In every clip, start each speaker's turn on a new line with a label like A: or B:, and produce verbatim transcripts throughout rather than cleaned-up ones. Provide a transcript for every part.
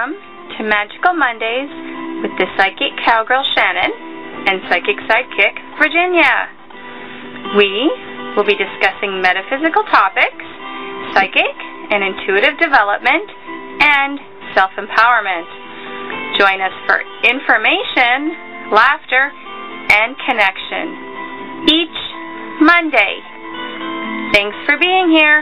A: welcome to Magical Mondays with the Psychic Cowgirl Shannon and Psychic Sidekick Virginia. We will be discussing metaphysical topics, psychic and intuitive development, and self-empowerment. Join us for information, laughter, and connection each Monday. Thanks for being here.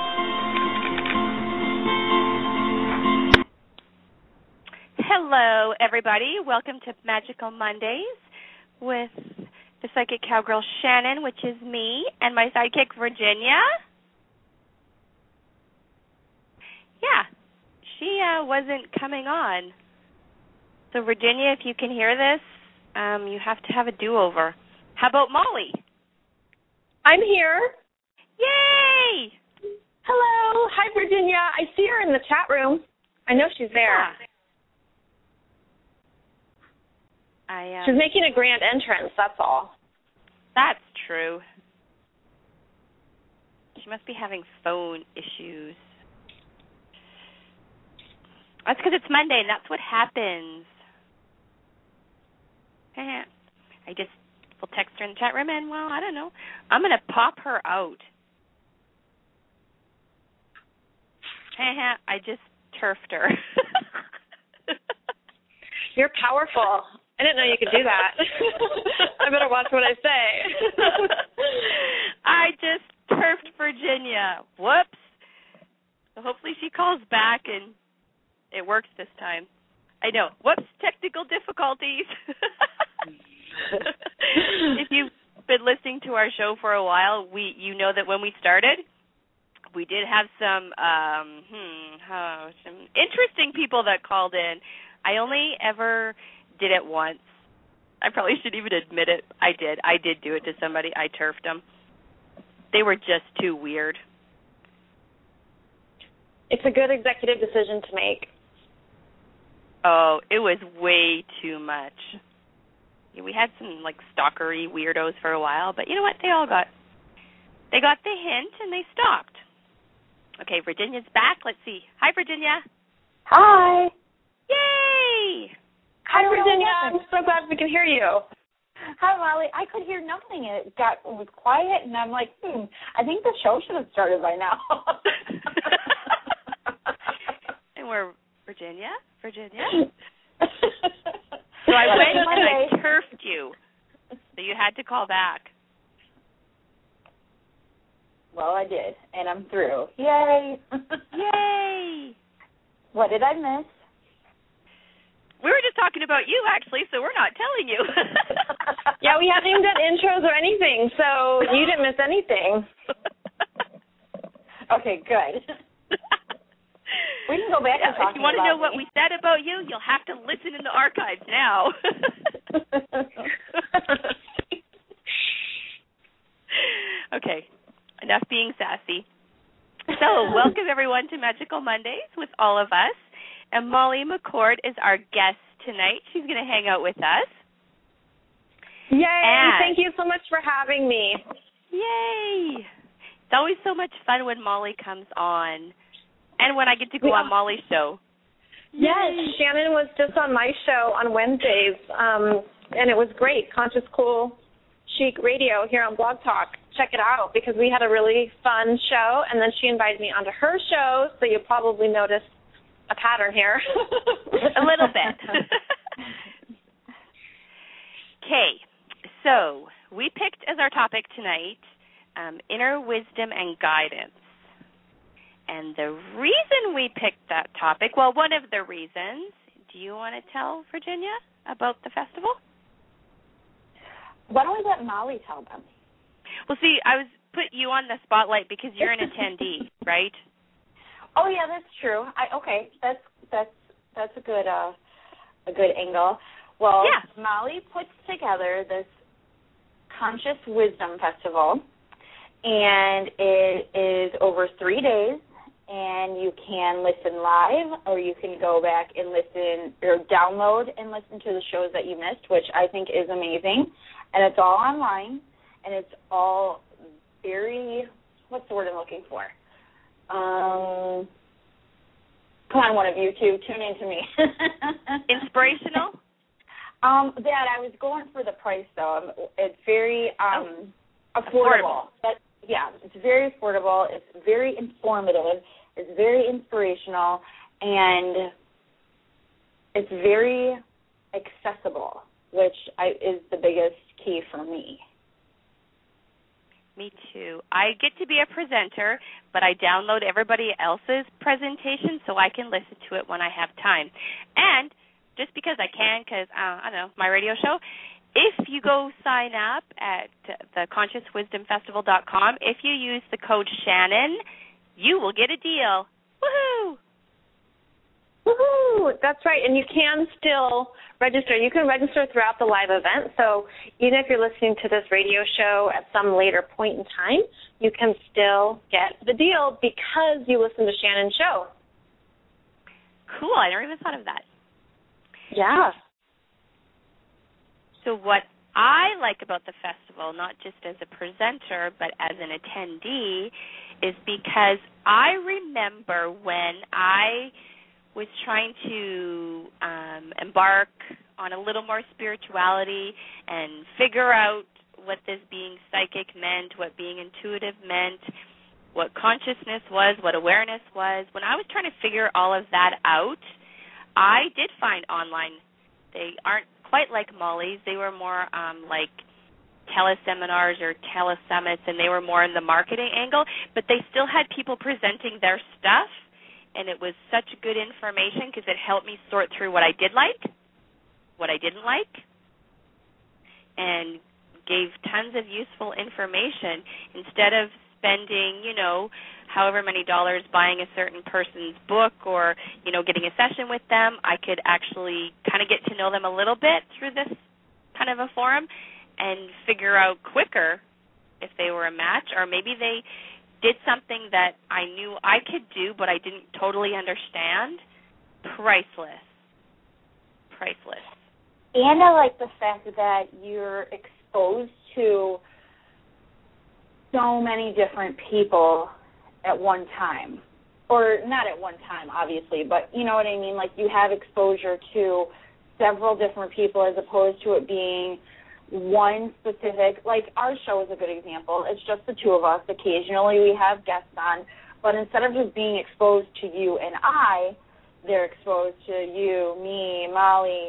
B: Hello, everybody. Welcome to Magical Mondays with the Psychic Cowgirl Shannon, which is me, and my sidekick Virginia. Yeah, she uh, wasn't coming on. So, Virginia, if you can hear this, um, you have to have a do-over. How about Molly?
C: I'm here.
B: Yay!
C: Hello. Hi, Virginia. I see her in the chat room. I know she's there.
B: Yeah. I, um,
C: She's making a grand entrance, that's all.
B: That's true. She must be having phone issues. That's because it's Monday, and that's what happens. I just will text her in the chat room, and, well, I don't know. I'm going to pop her out. I just turfed her.
C: You're powerful. I didn't know you could do that. I better watch what I say.
B: I just turfed Virginia. Whoops. So hopefully she calls back and it works this time. I know. Whoops, technical difficulties. If you've been listening to our show for a while, we you know that when we started, we did have some um, hmm, oh, some interesting people that called in. I only ever did it once. I probably should even admit it. I did. I did do it to somebody. I turfed them. They were just too weird.
C: It's a good executive decision to make.
B: Oh, it was way too much. Yeah, we had some, like, stalkery weirdos for a while, but you know what? They all got, they got the hint, and they stopped. Okay, Virginia's back. Let's see. Hi, Virginia.
D: Hi.
B: Yay!
C: Hi, Virginia. I'm so glad we can hear you.
D: Hi, Molly. I could hear nothing. It got it was quiet, and I'm like, hmm, I think the show should have started by now.
B: And we're Virginia, Virginia. So I went and I turfed you, so you had to call back.
D: Well, I did, and I'm through. Yay!
B: Yay!
D: What did I miss?
B: We were just talking about you, actually, so we're not telling you.
C: Yeah, we haven't even done intros or anything, so you didn't miss anything.
D: Okay, good. We can go back
B: yeah,
D: and talk about
B: If you want to know
D: me.
B: what we said about you, you'll have to listen in the archives now. Okay, enough being sassy. So, welcome everyone to Magical Mondays with all of us. And Molly McCord is our guest tonight. She's going to hang out with us.
C: Yay!
B: And
C: thank you so much for having me.
B: Yay! It's always so much fun when Molly comes on, and when I get to go yeah. on Molly's show.
C: Yes, Yay. Shannon was just on my show on Wednesdays, um, and it was great. Conscious Cool Chic Radio here on Blog Talk. Check it out, because we had a really fun show, and then she invited me onto her show, so you probably noticed a pattern here.
B: A little bit. Okay, so we picked as our topic tonight um, inner wisdom and guidance. And the reason we picked that topic, well, one of the reasons, do you want to tell Virginia about the festival?
D: Why don't we let Molly tell them?
B: Well, see, I was put you on the spotlight because you're an attendee, right?
D: Oh yeah, that's true. I okay, that's that's that's a good uh, a good angle. Well,
B: yeah.
D: Molly puts together this Conscious Wisdom Festival, and it is over three days. And you can listen live, or you can go back and listen or download and listen to the shows that you missed, which I think is amazing. And it's all online, and it's all very, what's the word I'm looking for? Um, Come on, one of you two, tune in to me.
B: Inspirational?
D: Um, that I was going for the price though. It's very um, oh, affordable. affordable. But yeah, it's very affordable. It's very informative. It's very inspirational, and it's very accessible, which I, is the biggest key for me.
B: Me too. I get to be a presenter, but I download everybody else's presentation so I can listen to it when I have time. And just because I can, because, uh, I don't know, my radio show, if you go sign up at the conscious wisdom festival dot com, if you use the code Shannon, you will get a deal. Woohoo!
C: Woohoo! That's right, and you can still register. You can register throughout the live event, so even if you're listening to this radio show at some later point in time, you can still get the deal because you listen to Shannon's show.
B: Cool, I never even thought of that.
C: Yeah.
B: So what I like about the festival, not just as a presenter, but as an attendee, is because I remember when I was trying to um, embark on a little more spirituality and figure out what this being psychic meant, what being intuitive meant, what consciousness was, what awareness was. When I was trying to figure all of that out, I did find online, they aren't quite like Molly's. They were more um, like teleseminars or telesummits, and they were more in the marketing angle, but they still had people presenting their stuff, and it was such good information because it helped me sort through what I did like, what I didn't like, and gave tons of useful information instead of spending, you know, however many dollars buying a certain person's book or, you know, getting a session with them. I could actually kind of get to know them a little bit through this kind of a forum and figure out quicker if they were a match, or maybe they did something that I knew I could do but I didn't totally understand. Priceless. Priceless.
D: And I like the fact that you're exposed to so many different people at one time. Or not at one time, obviously, but you know what I mean? Like you have exposure to several different people as opposed to it being one specific, like our show is a good example. It's just the two of us. Occasionally we have guests on, but instead of just being exposed to you and I, they're exposed to you, me, Molly,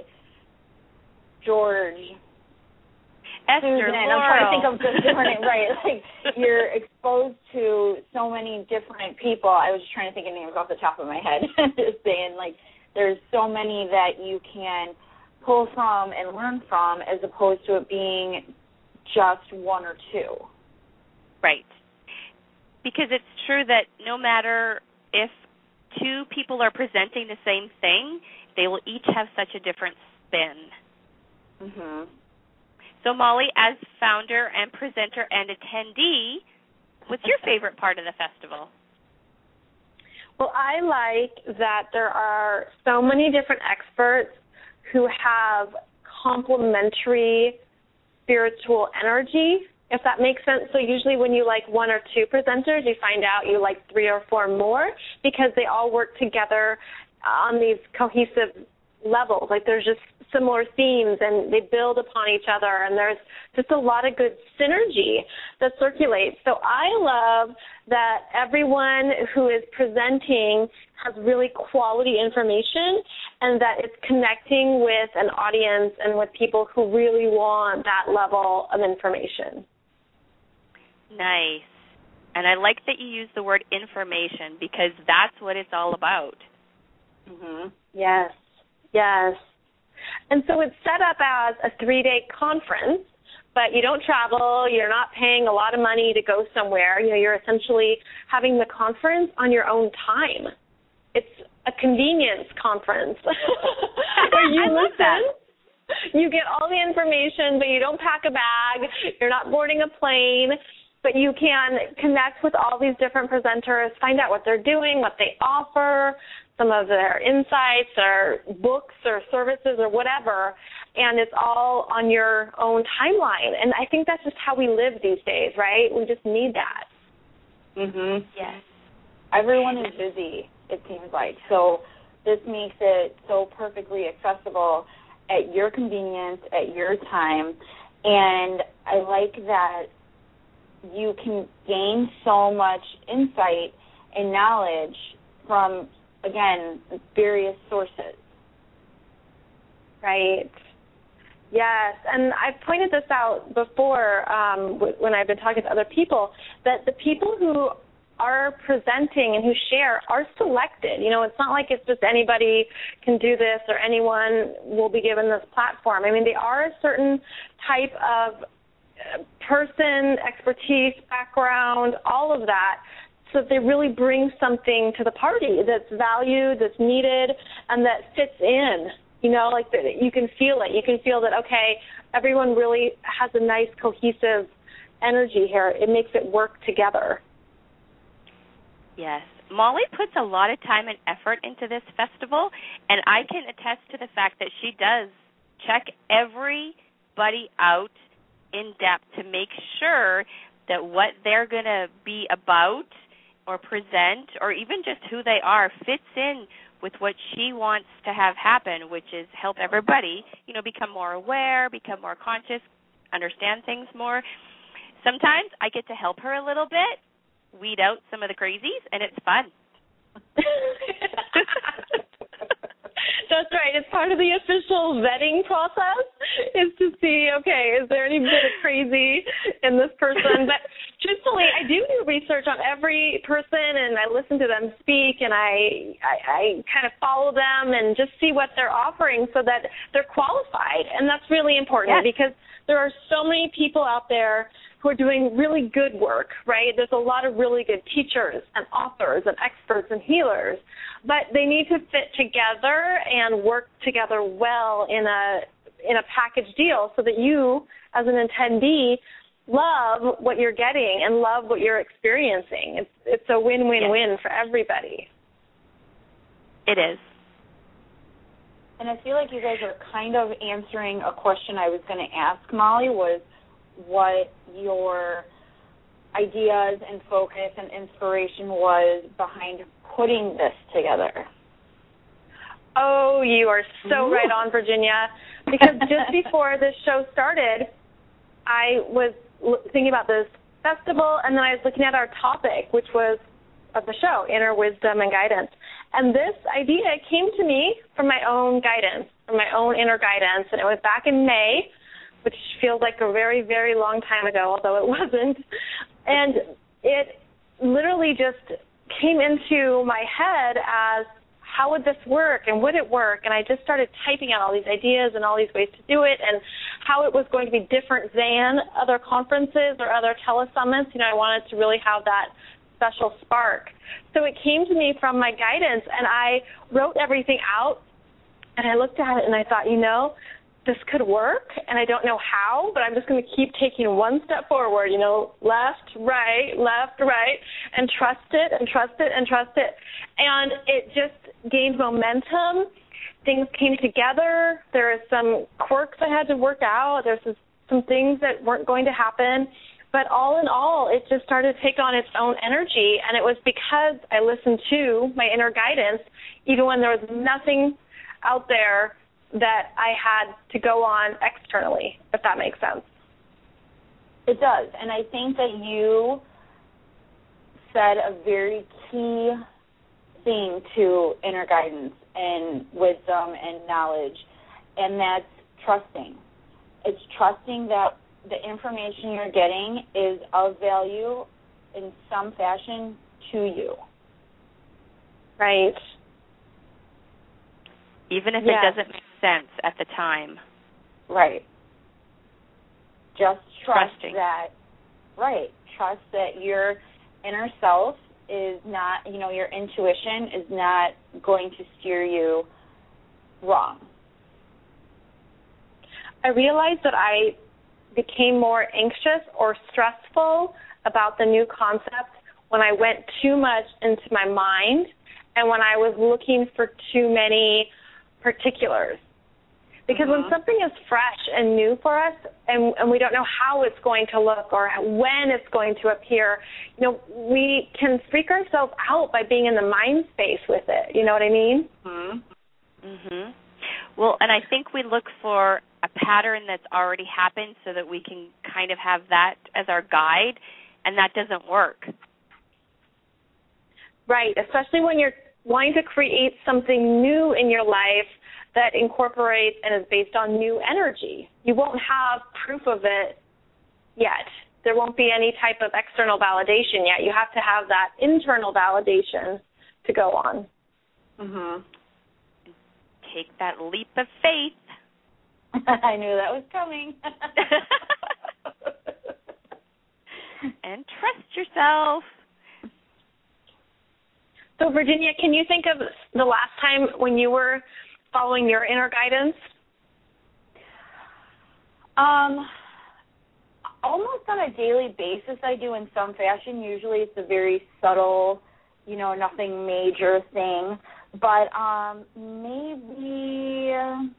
D: George,
B: Esther,
D: Susan.
B: Laurel.
D: I'm trying to think of the different, right, like you're exposed to so many different people. I was just trying to think of names off the top of my head. Just saying, like, there's so many that you can pull from and learn from as opposed to it being just one or two.
B: Right. Because it's true that no matter if two people are presenting the same thing, they will each have such a different spin.
D: Mhm.
B: So, Molly, as founder and presenter and attendee, what's your favorite part of the festival?
C: Well, I like that there are so many different experts who have complementary spiritual energy, if that makes sense. So usually when you like one or two presenters, you find out you like three or four more because they all work together on these cohesive levels. Like there's just similar themes and they build upon each other, and there's just a lot of good synergy that circulates. So I love that everyone who is presenting has really quality information and that it's connecting with an audience and with people who really want that level of information.
B: Nice. And I like that you use the word information because that's what it's all about.
C: Mm-hmm. Yes, yes. And so it's set up as a three-day conference, but you don't travel, you're not paying a lot of money to go somewhere. You know, you're essentially having the conference on your own time. It's a convenience conference where you
B: I love
C: listen,
B: that.
C: You get all the information, but you don't pack a bag, you're not boarding a plane, but you can connect with all these different presenters, find out what they're doing, what they offer, some of their insights or books or services or whatever, and it's all on your own timeline. And I think that's just how we live these days, right? We just need that.
D: Mhm.
B: Yes.
D: Everyone is busy. it seems like. So this makes it so perfectly accessible at your convenience, at your time. And I like that you can gain so much insight and knowledge from, again, various sources.
C: Right. Yes, and I've pointed this out before um, when I've been talking to other people, that the people who are presenting and who share are selected. You know, it's not like it's just anybody can do this or anyone will be given this platform. I mean, they are a certain type of person, expertise, background, all of that, so that they really bring something to the party that's valued, that's needed, and that fits in. You know, like the, you can feel it. You can feel that, okay, everyone really has a nice, cohesive energy here. It makes it work together.
B: Yes. Molly puts a lot of time and effort into this festival, and I can attest to the fact that she does check everybody out in depth to make sure that what they're going to be about or present or even just who they are fits in with what she wants to have happen, which is help everybody, you know, become more aware, become more conscious, understand things more. Sometimes I get to help her a little bit, weed out some of the crazies, and it's fun.
C: That's right. It's part of the official vetting process is to see, okay, is there any bit of crazy in this person? But truthfully, I do do research on every person, and I listen to them speak, and I, I, I kind of follow them and just see what they're offering so that they're qualified. And that's really important, yes, because there are so many people out there who are doing really good work, right? There's a lot of really good teachers and authors and experts and healers, but they need to fit together and work together well in a in a package deal so that you, as an attendee, love what you're getting and love what you're experiencing. It's it's a win-win-win
B: yes.
C: for everybody.
B: It is.
D: And I feel like you guys are kind of answering a question I was going to ask, Molly, was what your ideas and focus and inspiration was behind putting this together.
C: Oh, you are so Ooh. right on, Virginia, because just before this show started, I was thinking about this festival, and then I was looking at our topic, which was of the show, Inner Wisdom and Guidance. And this idea came to me from my own guidance, from my own inner guidance, and it was back in May, which feels like a very, very long time ago, although it wasn't. And it literally just came into my head as, how would this work and would it work? And I just started typing out all these ideas and all these ways to do it and how it was going to be different than other conferences or other telesummits. You know, I wanted to really have that special spark. So it came to me from my guidance, and I wrote everything out, and I looked at it, and I thought, you know, this could work, and I don't know how, but I'm just going to keep taking one step forward, you know, left, right, left, right, and trust it and trust it and trust it. And it just gained momentum. Things came together. There are some quirks I had to work out. There's some, some things that weren't going to happen. But all in all, it just started to take on its own energy, and it was because I listened to my inner guidance, even when there was nothing out there that I had to go on externally, if that makes sense.
D: It does, and I think that you said a very key thing to inner guidance and wisdom and knowledge, and that's trusting. It's trusting that the information you're getting is of value in some fashion to you.
C: Right.
B: Even if
C: yes.
B: it doesn't make sense at the time.
D: Right. Just trust
B: Trusting.
D: that, right, trust that your inner self is not, you know, your intuition is not going to steer you wrong.
C: I realized that I became more anxious or stressful about the new concept when I went too much into my mind and when I was looking for too many particulars. Because
B: mm-hmm.
C: when something is fresh and new for us, and, and we don't know how it's going to look or when it's going to appear, you know, we can freak ourselves out by being in the mind space with it. You know what I mean?
B: Mm-hmm. Mm-hmm. Well, and I think we look for a pattern that's already happened so that we can kind of have that as our guide, and that doesn't work.
C: Right, especially when you're wanting to create something new in your life that incorporates and is based on new energy. You won't have proof of it yet. There won't be any type of external validation yet. You have to have that internal validation to go on.
B: Mm-hmm. Take that leap of faith.
D: I knew that was coming.
B: And trust yourself.
C: So, Virginia, can you think of the last time when you were following your inner guidance?
D: Um, almost on a daily basis I do in some fashion. Usually it's a very subtle, you know, nothing major thing. But um, maybe,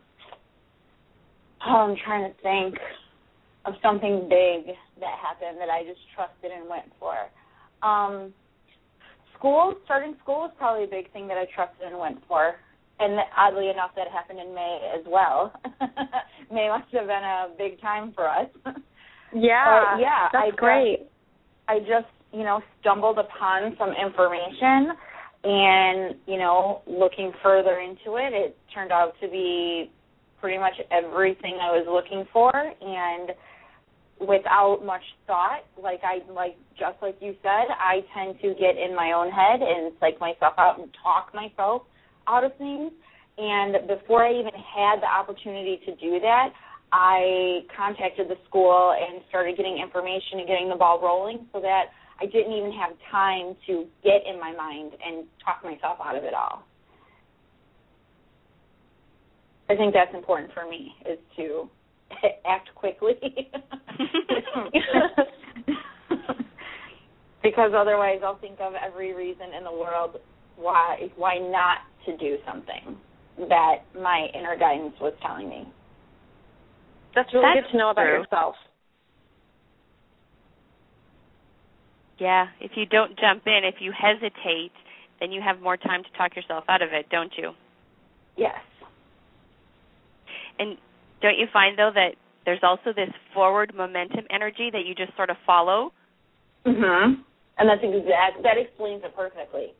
D: oh, I'm trying to think of something big that happened that I just trusted and went for. Um, school, starting school was probably a big thing that I trusted and went for. And oddly enough, that happened in May as well. May must have been a big time for us.
C: Yeah,
D: but yeah,
C: that's
D: I
C: great.
D: Just, I just, you know, stumbled upon some information, and, you know, looking further into it, it turned out to be pretty much everything I was looking for, and without much thought, like I, like just like you said, I tend to get in my own head and psych myself out and talk myself out of things, and before I even had the opportunity to do that, I contacted the school and started getting information and getting the ball rolling so that I didn't even have time to get in my mind and talk myself out of it all. I think that's important for me, is to act quickly. Because otherwise I'll think of every reason in the world why why not to do something that my inner guidance was telling me.
C: That's really
B: That's
C: good to know about
B: true.
C: yourself.
B: Yeah, if you don't jump in, if you hesitate, then you have more time to talk yourself out of it, don't you?
D: Yes.
B: And don't you find, though, that there's also this forward momentum energy that you just sort of follow?
D: Mm-hmm. And that's exact. That explains it perfectly.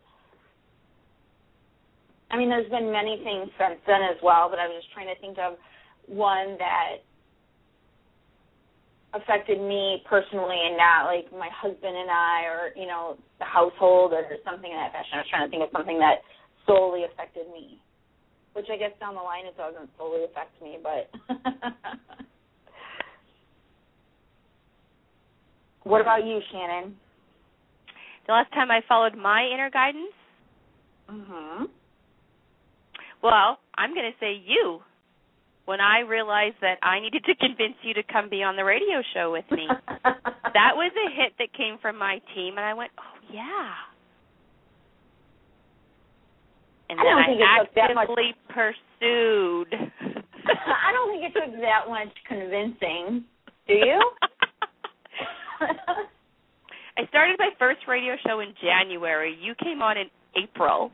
D: I mean, there's been many things since then as well, but I was just trying to think of one that affected me personally and not like my husband and I, or, you know, the household or something in that fashion. I was trying to think of something that solely affected me, which I guess down the line it doesn't solely affect me, but what about you, Shannon?
B: The last time I followed my inner guidance?
D: Mm-hmm.
B: Well, I'm going to say you. When I realized that I needed to convince you to come be on the radio show with me. That was a hit that came from my team, and I went, oh, yeah. And
D: I
B: then
D: don't
B: I
D: think it took that much.
B: actively pursued.
D: I don't think it took that much convincing. Do you?
B: I started my first radio show in January. You came on in April.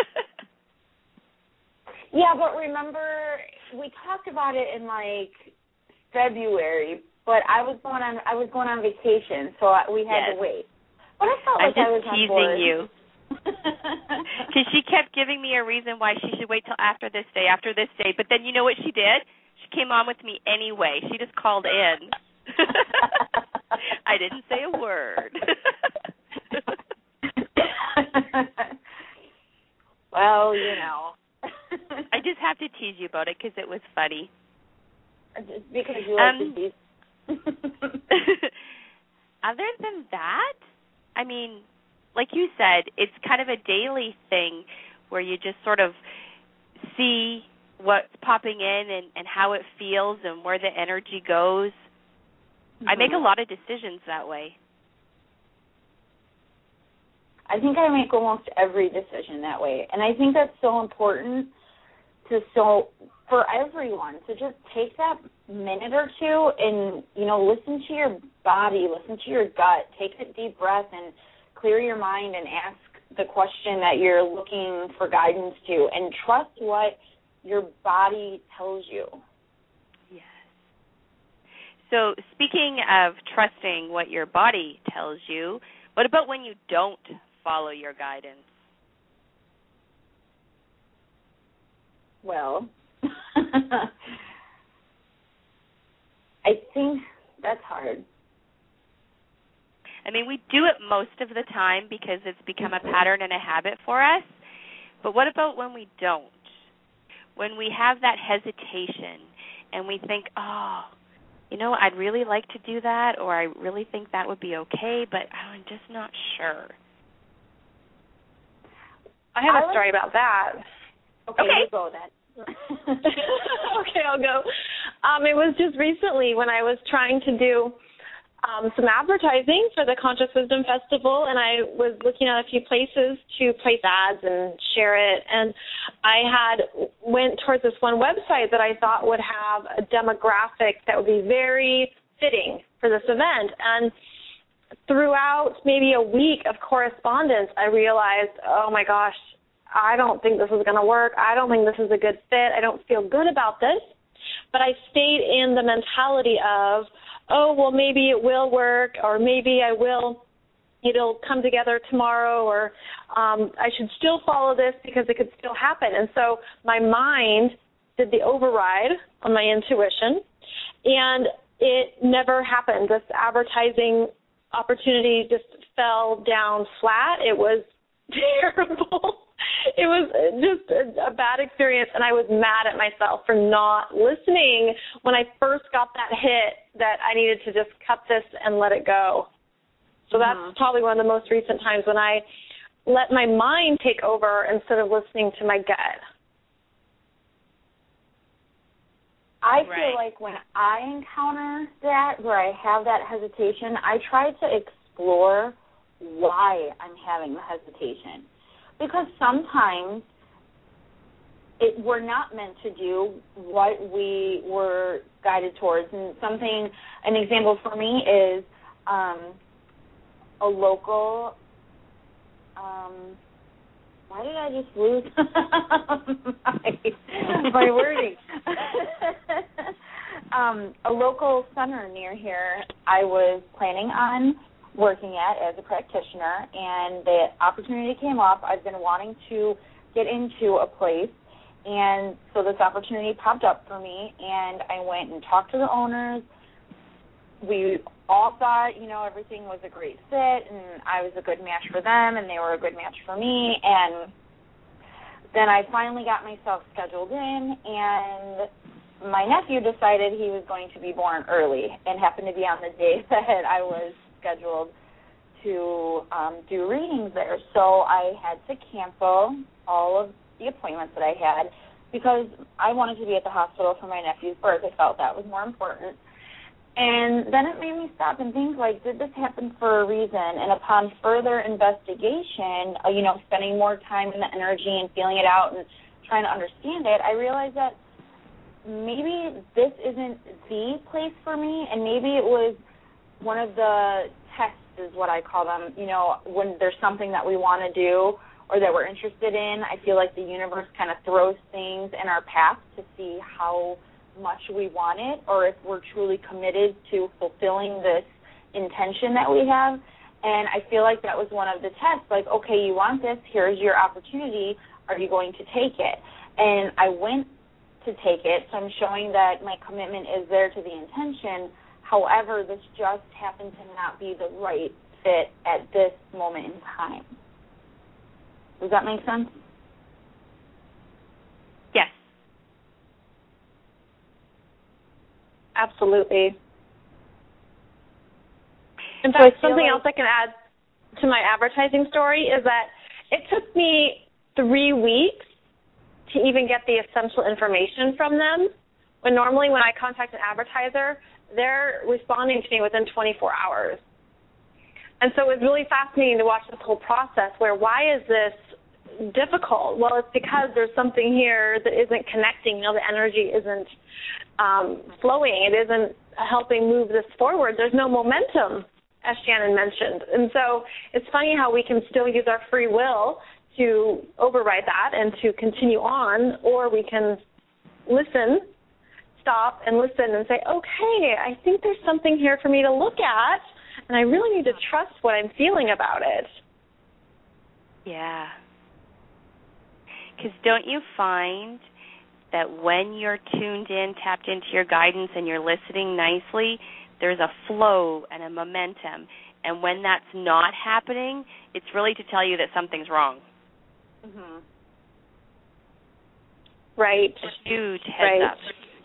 D: Yeah, but remember, we talked about it in like February, but I was going on I was going on vacation, so I, we had
B: yes.
D: to wait. But I felt
B: I'm
D: like
B: just
D: I was on
B: teasing
D: board.
B: you. Because she kept giving me a reason why she should wait till after this day, after this day. But then you know what she did? She came on with me anyway. She just called in. I didn't say a word.
D: Well, you know.
B: I just have to tease you about it because it was funny.
D: Just because you like
B: um,
D: to tease.
B: Other than that, I mean, like you said, it's kind of a daily thing where you just sort of see what's popping in and, and how it feels and where the energy goes. Mm-hmm. I make a lot of decisions that way.
D: I think I make almost every decision that way. And I think that's so important to so for everyone to just take that minute or two and, you know, listen to your body, listen to your gut, take a deep breath and clear your mind and ask the question that you're looking for guidance to, and trust what your body tells you.
B: Yes. So speaking of trusting what your body tells you, what about when you don't follow your guidance?
D: Well, I think that's hard.
B: I mean, we do it most of the time because it's become a pattern and a habit for us. But what about when we don't? When we have that hesitation and we think, oh, you know, I'd really like to do that, or I really think that would be okay, but I'm just not sure.
C: I have
D: I
C: a
D: would...
C: story about that.
D: Okay,
B: okay.
D: You go then.
C: Okay, I'll go. Um, it was just recently when I was trying to do um, some advertising for the Conscious Wisdom Festival, and I was looking at a few places to place ads and share it, and I had went towards this one website that I thought would have a demographic that would be very fitting for this event. And throughout maybe a week of correspondence, I realized, oh my gosh, I don't think this is going to work. I don't think this is a good fit. I don't feel good about this. But I stayed in the mentality of, oh, well, maybe it will work, or maybe I will, it'll come together tomorrow, or um, I should still follow this because it could still happen. And so my mind did the override on my intuition, and it never happened. This advertising opportunity just fell down flat. It was terrible. It was just a, a bad experience, and I was mad at myself for not listening when I first got that hit that I needed to just cut this and let it go. So that's mm-hmm. probably one of the most recent times when I let my mind take over instead of listening to my gut.
D: I
B: right.
D: feel like when I encounter that, where I have that hesitation, I try to explore why I'm having the hesitation. Because sometimes it, we're not meant to do what we were guided towards. And something, an example for me is um, a local, um, why did I just lose my, my wording? um, a local center near here I was planning on working at as a practitioner, and the opportunity came up. I've been wanting to get into a place, and so this opportunity popped up for me, and I went and talked to the owners. We all thought, you know, everything was a great fit, and I was a good match for them, and they were a good match for me, and then I finally got myself scheduled in, and my nephew decided he was going to be born early and happened to be on the day that I was scheduled to um, do readings there. So I had to cancel all of the appointments that I had because I wanted to be at the hospital for my nephew's birth. I felt that was more important. And then it made me stop and think, like, did this happen for a reason? And upon further investigation, uh, you know, spending more time in the energy and feeling it out and trying to understand it, I realized that maybe this isn't the place for me, and maybe it was one of the tests is what I call them, you know, when there's something that we want to do or that we're interested in. I feel like the universe kind of throws things in our path to see how much we want it or if we're truly committed to fulfilling this intention that we have. And I feel like that was one of the tests, like, okay, you want this, here's your opportunity, are you going to take it? And I went to take it, so I'm showing that my commitment is there to the intention. However, this just happened to not be the right fit at this moment in time. Does that make sense?
B: Yes.
C: Absolutely. In fact, so something like else I can add to my advertising story is that it took me three weeks to even get the essential information from them, when normally when I contact an advertiser, they're responding to me within twenty-four hours. And so it was really fascinating to watch this whole process where why is this difficult? Well, it's because there's something here that isn't connecting. You know, the energy isn't um, flowing. It isn't helping move this forward. There's no momentum, as Shannon mentioned. And so it's funny how we can still use our free will to override that and to continue on, or we can listen, stop and listen and say, okay, I think there's something here for me to look at, and I really need to trust what I'm feeling about it.
B: Yeah. Because don't you find that when you're tuned in, tapped into your guidance, and you're listening nicely, there's a flow and a momentum. And when that's not happening, it's really to tell you that something's wrong.
C: Mm-hmm. Right.
B: A huge heads
C: right.
B: up.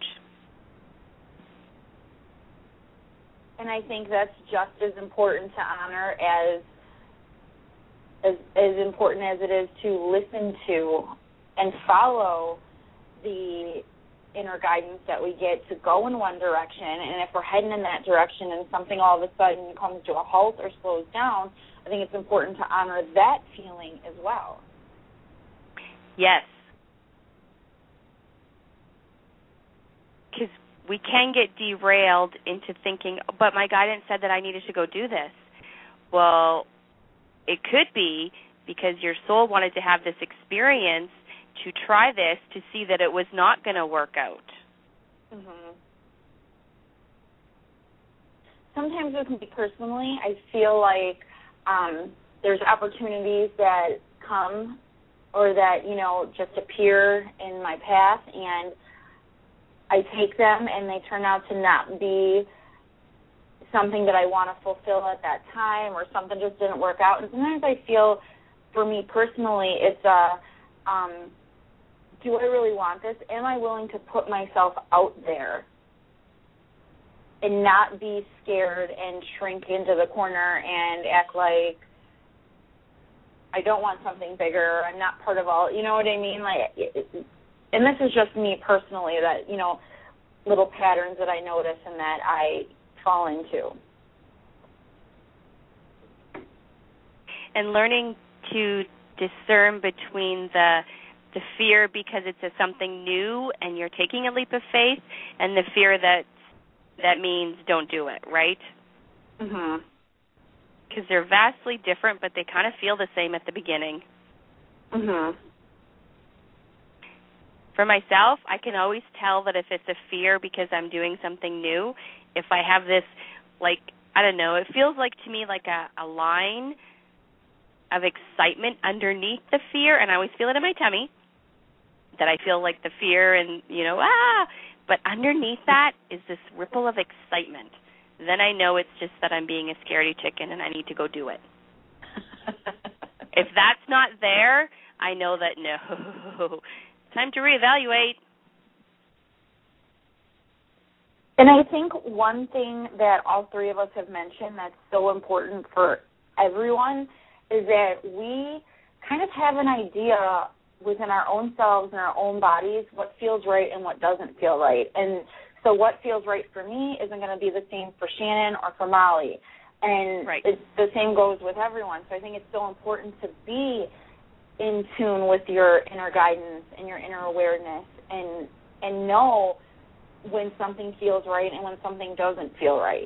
D: And I think that's just as important to honor as, as as important as it is to listen to and follow the inner guidance that we get to go in one direction. And if we're heading in that direction and something all of a sudden comes to a halt or slows down, I think it's important to honor that feeling as well.
B: Yes. Because we can get derailed into thinking, but my guidance said that I needed to go do this. Well, it could be because your soul wanted to have this experience to try this to see that it was not going to work out.
D: Mm-hmm. Sometimes with me personally, I feel like um, there's opportunities that come or that, you know, just appear in my path, and I take them and they turn out to not be something that I want to fulfill at that time, or something just didn't work out. And sometimes I feel, for me personally, it's a, um, do I really want this? Am I willing to put myself out there and not be scared and shrink into the corner and act like I don't want something bigger, I'm not part of all, you know what I mean? Like, it, and this is just me personally, that, you know, little patterns that I notice and that I fall into.
B: And learning to discern between the the fear because it's a something new and you're taking a leap of faith, and the fear that that means don't do it, right?
D: Mhm.
B: Because they're vastly different, but they kind of feel the same at the beginning.
D: Mhm.
B: For myself, I can always tell that if it's a fear because I'm doing something new, if I have this, like, I don't know, it feels like to me like a, a line of excitement underneath the fear, and I always feel it in my tummy, that I feel like the fear and, you know, ah, but underneath that is this ripple of excitement. Then I know it's just that I'm being a scaredy chicken and I need to go do it. If that's not there, I know that, no, time to reevaluate.
D: And I think one thing that all three of us have mentioned that's so important for everyone is that we kind of have an idea within our own selves and our own bodies what feels right and what doesn't feel right. And so what feels right for me isn't going to be the same for Shannon or for Molly. And
B: right.
D: it's, the same goes with everyone. So I think it's so important to be in tune with your inner guidance and your inner awareness, and and know when something feels right and when something doesn't feel right.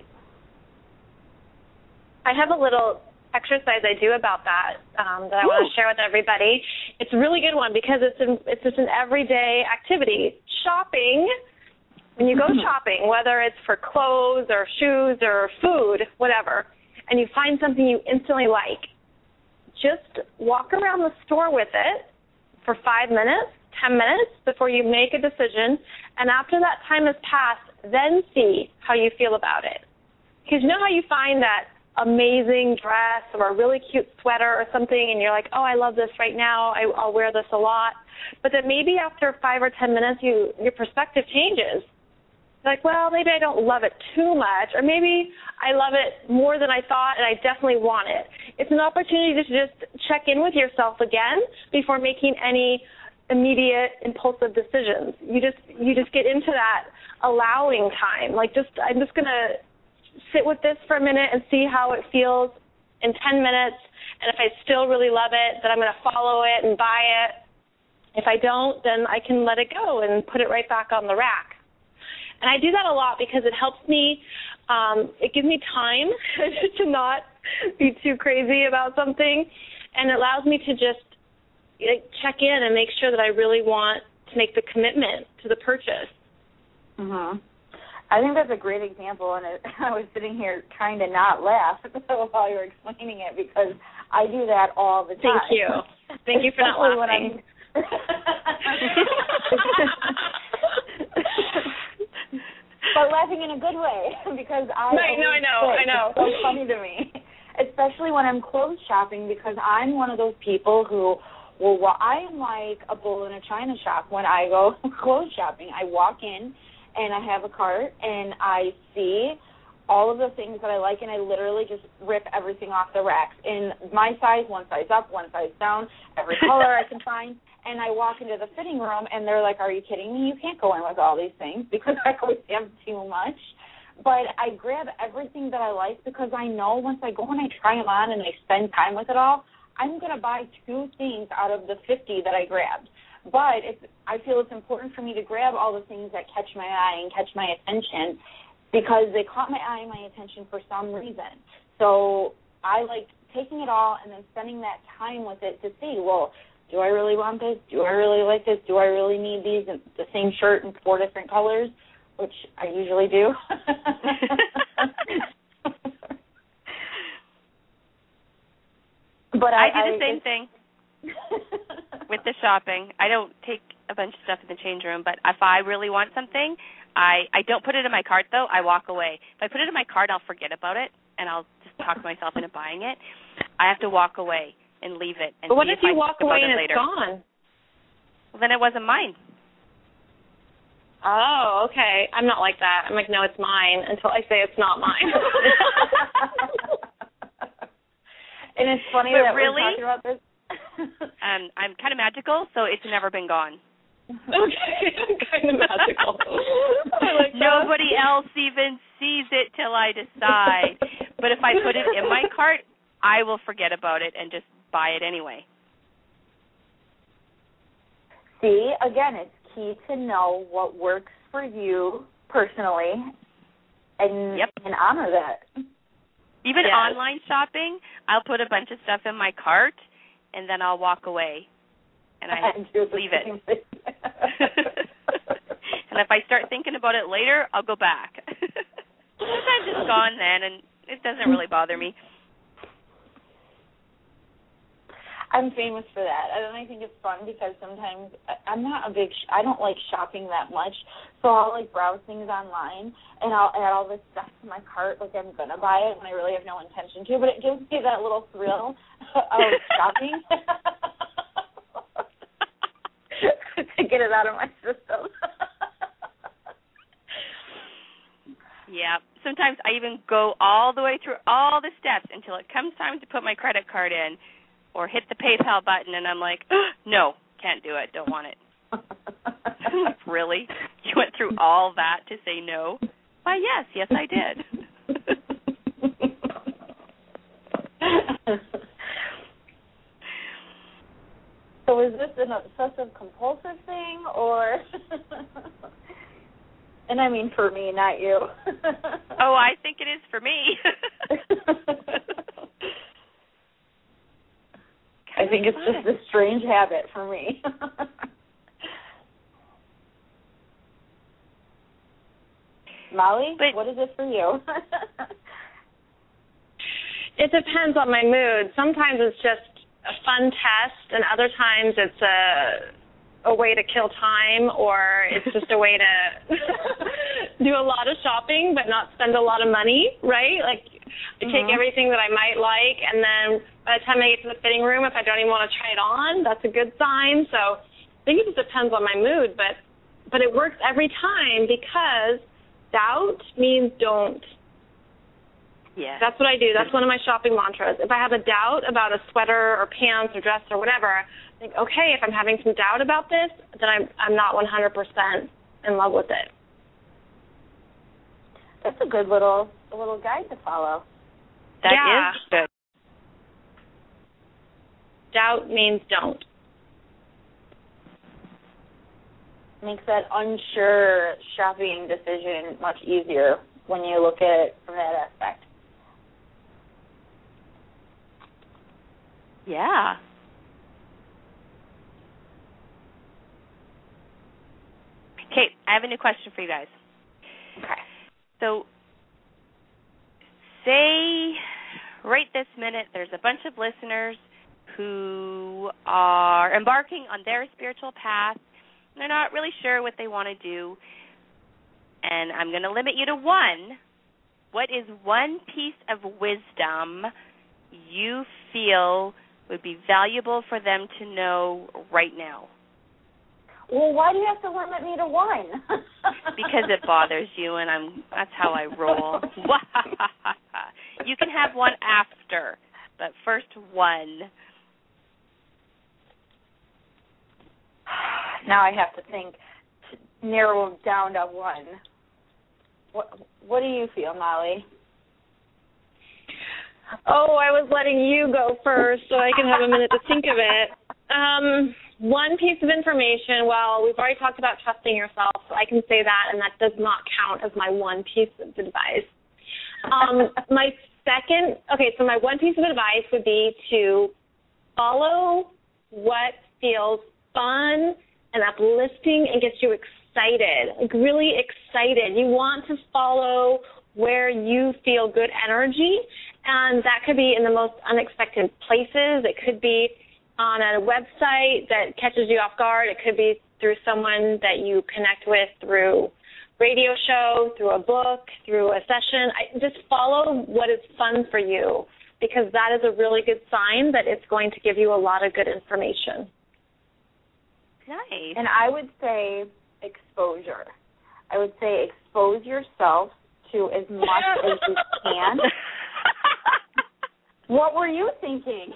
C: I have a little exercise I do about that um, that I Woo. want to share with everybody. It's a really good one because it's an, it's just an everyday activity. Shopping, when you go shopping, whether it's for clothes or shoes or food, whatever, and you find something you instantly like, just walk around the store with it for five minutes, ten minutes before you make a decision, and after that time has passed, then see how you feel about it. Because you know how you find that amazing dress or a really cute sweater or something, and you're like, oh, I love this right now, I, I'll wear this a lot, but then maybe after five or ten minutes, you your perspective changes. Like, well, maybe I don't love it too much, or maybe I love it more than I thought and I definitely want it. It's an opportunity to just check in with yourself again before making any immediate impulsive decisions. You just you just get into that allowing time. Like, just I'm just going to sit with this for a minute and see how it feels in ten minutes, And if I still really love it, then I'm going to follow it and buy it. If I don't, then I can let it go and put it right back on the rack. And I do that a lot because it helps me, um, it gives me time to not be too crazy about something, and it allows me to just like, check in and make sure that I really want to make the commitment to the purchase.
D: Mhm. I think that's a great example, and it, I was sitting here trying to not laugh while you were explaining it because I do that all the time.
C: Thank you. Thank you for not laughing.
D: But laughing in a good way because I
C: right, no, I know, I know.
D: It's so funny to me, especially when I'm clothes shopping because I'm one of those people who, well, well I am like a bull in a china shop when I go clothes shopping. I walk in and I have a cart and I see all of the things that I like, and I literally just rip everything off the racks in my size, one size up, one size down, every color I can find. And I walk into the fitting room, and they're like, are you kidding me? You can't go in with all these things because I always have too much. But I grab everything that I like because I know once I go and I try them on and I spend time with it all, I'm going to buy two things out of the fifty that I grabbed. But it's, I feel it's important for me to grab all the things that catch my eye and catch my attention because they caught my eye and my attention for some reason. So I like taking it all and then spending that time with it to see, well, do I really want this? Do I really like this? Do I really need these? The same shirt in four different colors, which I usually do.
B: But I, I do the I, same thing with the shopping. I don't take a bunch of stuff in the change room, but if I really want something, I, I don't put it in my cart, though. I walk away. If I put it in my cart, I'll forget about it, and I'll just talk myself into buying it. I have to walk away and leave it. And
C: but what
B: see
C: if,
B: if
C: you
B: I
C: walk away and
B: it
C: it's gone?
B: Well, then it wasn't mine.
C: Oh, okay. I'm not like that. I'm like, no, it's mine until I say it's not mine.
D: And it's funny
B: but
D: that
B: really,
D: we're talking about this.
B: um, I'm kind of magical, so it's never been gone.
C: Okay, I'm kind of magical. Like
B: Nobody else even sees it till I decide. But if I put it in my cart, I will forget about it and just buy it anyway.
D: See, again, it's key to know what works for you personally and,
B: yep.
D: and honor that.
B: Even
C: yes.
B: online shopping, I'll put a bunch of stuff in my cart, and then I'll walk away, and I leave it. And if I start thinking about it later, I'll go back. Sometimes it's gone then, and it doesn't really bother me.
D: I'm famous for that, and I think it's fun because sometimes I'm not a big, sh- I don't like shopping that much, so I'll like browse things online, and I'll add all this stuff to my cart like I'm going to buy it when I really have no intention to, but it gives me that little thrill of shopping to get it out of my system.
B: Yeah, sometimes I even go all the way through all the steps until it comes time to put my credit card in, or hit the PayPal button, and I'm like, oh, no, can't do it, don't want it. I'm like, really? You went through all that to say no? Why, yes, yes, I did.
D: So is this an obsessive compulsive thing, or... And I mean for me, not you.
B: Oh, I think it is for me.
D: I think it's just a strange habit for me. Molly,
B: but,
D: what is it for you?
C: It depends on my mood. Sometimes it's just a fun test, and other times it's a a way to kill time, or it's just a way to do a lot of shopping but not spend a lot of money, right? Like, I take mm-hmm. everything that I might like, and then by the time I get to the fitting room, if I don't even want to try it on, that's a good sign. So I think it just depends on my mood, but but it works every time because doubt means don't.
B: Yeah.
C: That's what I do. That's one of my shopping mantras. If I have a doubt about a sweater or pants or dress or whatever, I think, okay, if I'm having some doubt about this, then I'm I'm not one hundred percent in love with it.
D: That's a good little a little guide to follow.
B: That
C: yeah.
B: is good.
C: doubt means don't.
D: Makes that unsure shopping decision much easier when you look at it from that aspect.
B: Yeah. Okay, I have a new question for you guys.
D: Okay.
B: So, say right this minute there's a bunch of listeners who are embarking on their spiritual path. They're not really sure what they want to do, and I'm going to limit you to one. What is one piece of wisdom you feel would be valuable for them to know right now?
D: Well, why do you have to limit me to one?
B: Because it bothers you, and I'm that's how I roll. You can have one after, but first one.
D: Now I have to think, to narrow down to one. What What do you feel, Molly?
C: Oh, I was letting you go first so I could have a minute to think of it. Um, one piece of information, well, we've already talked about trusting yourself, so I can say that, and that does not count as my one piece of advice. Um, my second, okay, so my one piece of advice would be to follow what feels fun and uplifting and gets you excited, like really excited. You want to follow where you feel good energy, and that could be in the most unexpected places. It could be on a website that catches you off guard. It could be through someone that you connect with through radio show, through a book, through a session. I, just follow what is fun for you, because that is a really good sign that it's going to give you a lot of good information.
B: Nice.
D: And I would say exposure. I would say expose yourself to as much as you can. What were you thinking?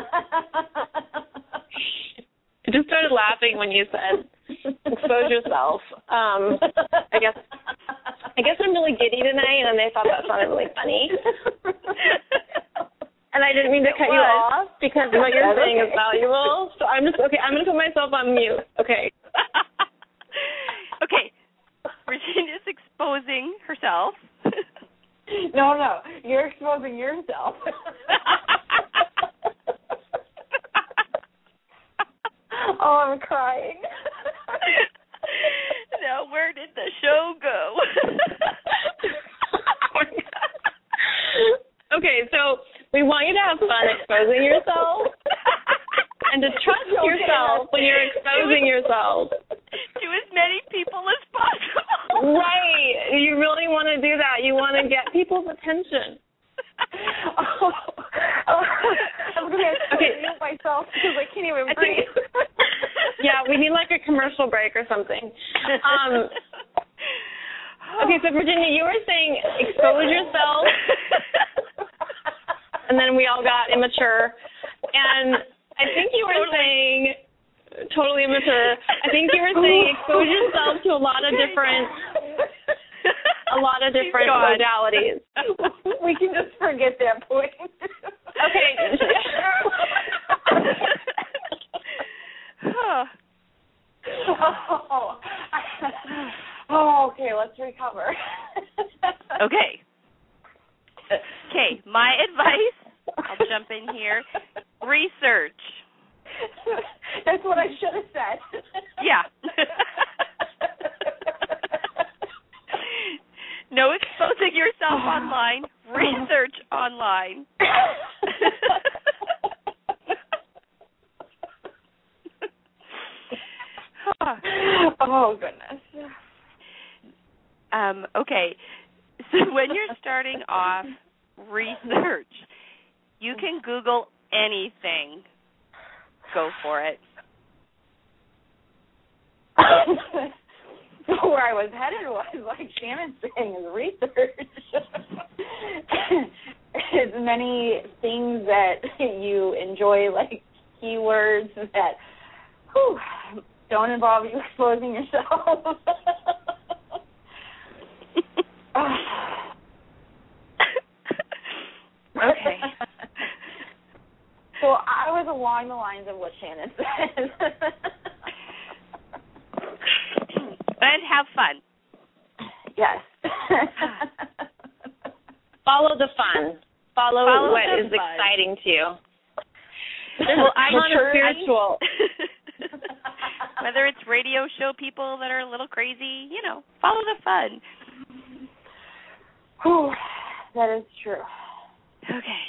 C: I just started laughing when you said expose yourself. Um, I guess I guess I'm really giddy tonight, and they thought that sounded really funny. And I didn't mean to cut you off because what you're saying is valuable. So I'm just okay. I'm going to put myself on mute. Okay.
B: Okay. Virginia's exposing herself.
D: No, no. You're exposing yourself. Oh, I'm crying.
B: Now, where did the show go?
C: Okay, so we want you to have fun exposing yourself and to trust yourself when you're exposing yourself.
B: To as many people as possible.
C: Right. You really want to do that. You want to get people's attention.
D: Oh, oh, I'm going to have to okay. mute myself because I can't even breathe.
C: Yeah, we need like a commercial break or something. Um, okay, so Virginia, you were saying expose yourself, and then we all got immature. And I think you were totally. saying, totally immature, I think you were saying expose yourself to a lot of different, a lot of different modalities.
D: We can just forget that point.
C: Okay.
D: oh. Oh, okay, let's recover.
B: Okay. Okay, my advice, I'll jump in here, research.
D: That's what I should have said.
B: Yeah. No exposing yourself online, research online.
D: Oh, goodness.
B: Um, okay, so when you're starting off, research. You can Google anything. Go for it.
D: Where I was headed was, like Shannon's saying, is research. As many things that you enjoy, like keywords that whew, don't involve you exposing yourself.
C: Okay.
D: So I was along the lines of what Shannon said.
B: And have fun.
D: Yes.
C: Follow the fun. Follow,
B: Follow
C: what
B: the
C: is
B: fun.
C: exciting to you.
B: Well, I'm
C: on a spiritual.
B: Whether it's radio show people that are a little crazy, you know, follow the fun.
D: Whew, that is true.
B: Okay.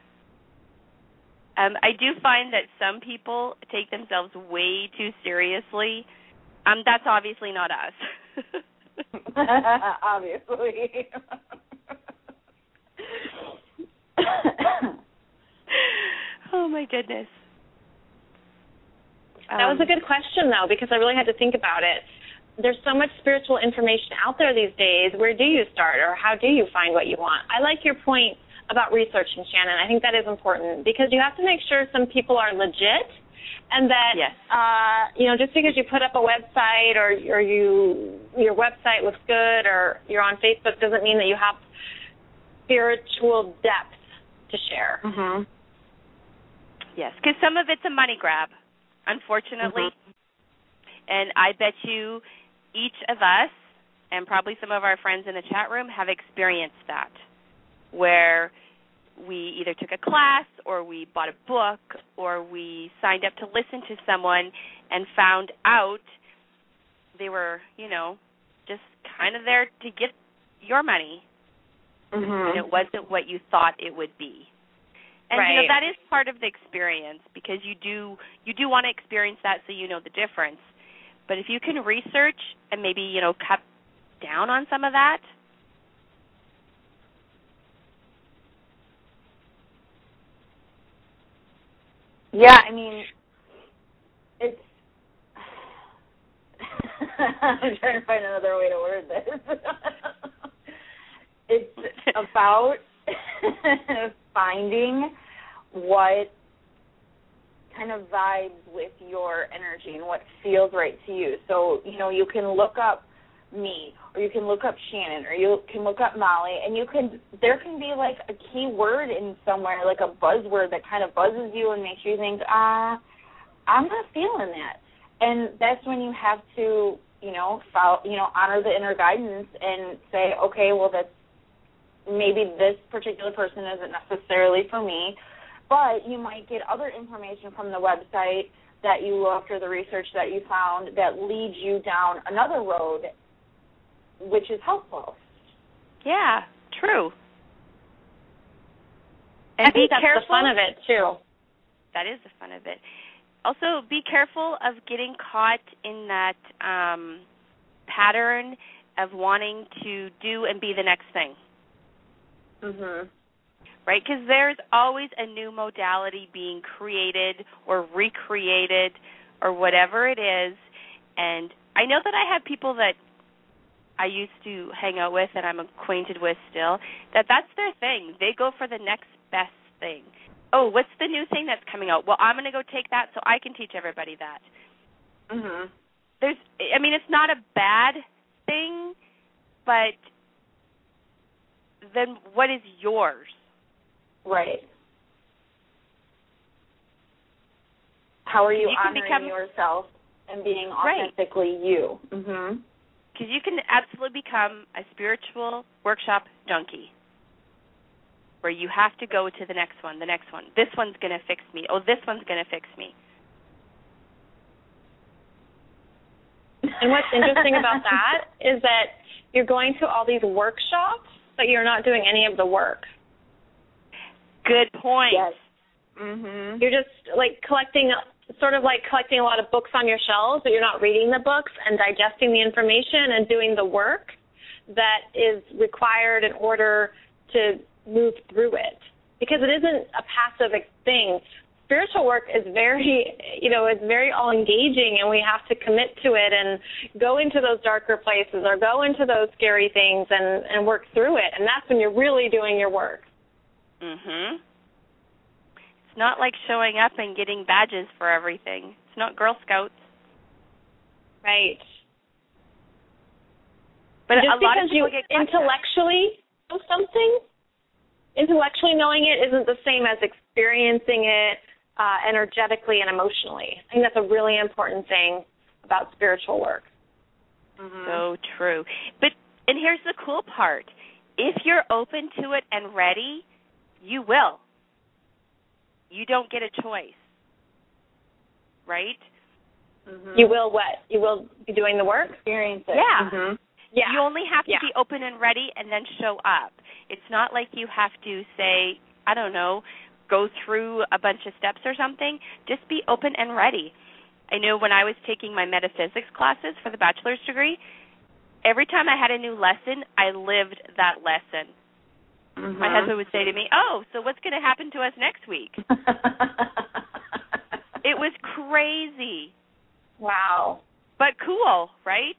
B: Um, I do find that some people take themselves way too seriously. Um, that's obviously not us.
D: Obviously.
B: Oh, my goodness.
C: That was a good question, though, because I really had to think about it. There's so much spiritual information out there these days. Where do you start, or how do you find what you want? I like your point about researching, Shannon. I think that is important because you have to make sure some people are legit, and that
B: yes.
C: uh, you know, just because you put up a website or, or you your website looks good or you're on Facebook doesn't mean that you have spiritual depth to share.
D: Mm-hmm.
B: Yes, because some of it's a money grab, unfortunately. Mm-hmm. And I bet you each of us, and probably some of our friends in the chat room, have experienced that, where we either took a class or we bought a book or we signed up to listen to someone and found out they were, you know, just kind of there to get your money.
D: Mm-hmm.
B: And it wasn't what you thought it would be. And
C: right.
B: you know, that is part of the experience because you do you do want to experience that so you know the difference. But if you can research and maybe, you know, cut down on some of that.
D: Yeah, I mean, it's I'm trying to find another way to word this. It's about finding what kind of vibes with your energy and what feels right to you. So, you know, you can look up me, or you can look up Shannon, or you can look up Molly, and you can, there can be like a key word in somewhere, like a buzzword that kind of buzzes you and makes you think, ah, I'm not feeling that. And that's when you have to, you know, follow, you know, honor the inner guidance and say, okay, well, that's, maybe this particular person isn't necessarily for me, but you might get other information from the website that you looked or the research that you found that leads you down another road, which is helpful.
B: Yeah, true. And
C: I think
B: be
C: that's
B: careful.
C: the fun of it, too.
B: That is the fun of it. Also, be careful of getting caught in that um, pattern of wanting to do and be the next thing.
D: Mhm.
B: Right? Because there's always a new modality being created or recreated or whatever it is. And I know that I have people that I used to hang out with and I'm acquainted with still, that that's their thing. They go for the next best thing. Oh, what's the new thing that's coming out? Well, I'm going to go take that so I can teach everybody that.
D: Mhm.
B: There's, I mean, it's not a bad thing, but then what is yours?
D: Right. How are you,
B: you
D: honoring
B: become,
D: yourself and being authentically right. you? Mhm.
B: Because you can absolutely become a spiritual workshop junkie, where you have to go to the next one, the next one. This one's going to fix me. Oh, this one's going to fix me.
C: And what's interesting about that is that you're going to all these workshops, but you're not doing any of the work.
B: Good point.
D: Yes. Mhm.
C: You're just like collecting, sort of like collecting a lot of books on your shelves, but you're not reading the books and digesting the information and doing the work that is required in order to move through it. Because it isn't a passive thing. Spiritual work is very, you know, it's very all-engaging, and we have to commit to it and go into those darker places or go into those scary things and, and work through it. And that's when you're really doing your work.
B: Mhm. It's not like showing up and getting badges for everything. It's not Girl Scouts.
C: Right.
B: But
C: just
B: a lot
C: because
B: of people
C: you
B: get
C: intellectually know something, intellectually knowing it isn't the same as experiencing it, uh, energetically and emotionally. I think that's a really important thing about spiritual work.
B: Mm-hmm. So true. But and here's the cool part. If you're open to it and ready, you will. You don't get a choice. Right?
C: Mm-hmm. You will what? You will be doing the work?
D: Experience it.
B: Yeah.
C: Mm-hmm. Yeah.
B: You only have to
C: yeah.
B: be open and ready and then show up. It's not like you have to say, I don't know, go through a bunch of steps or something. Just be open and ready. I know when I was taking my metaphysics classes for the bachelor's degree, every time I had a new lesson, I lived that lesson. Mm-hmm. My husband would say to me, oh, so what's going to happen to us next week? It was crazy.
C: Wow.
B: But cool, right?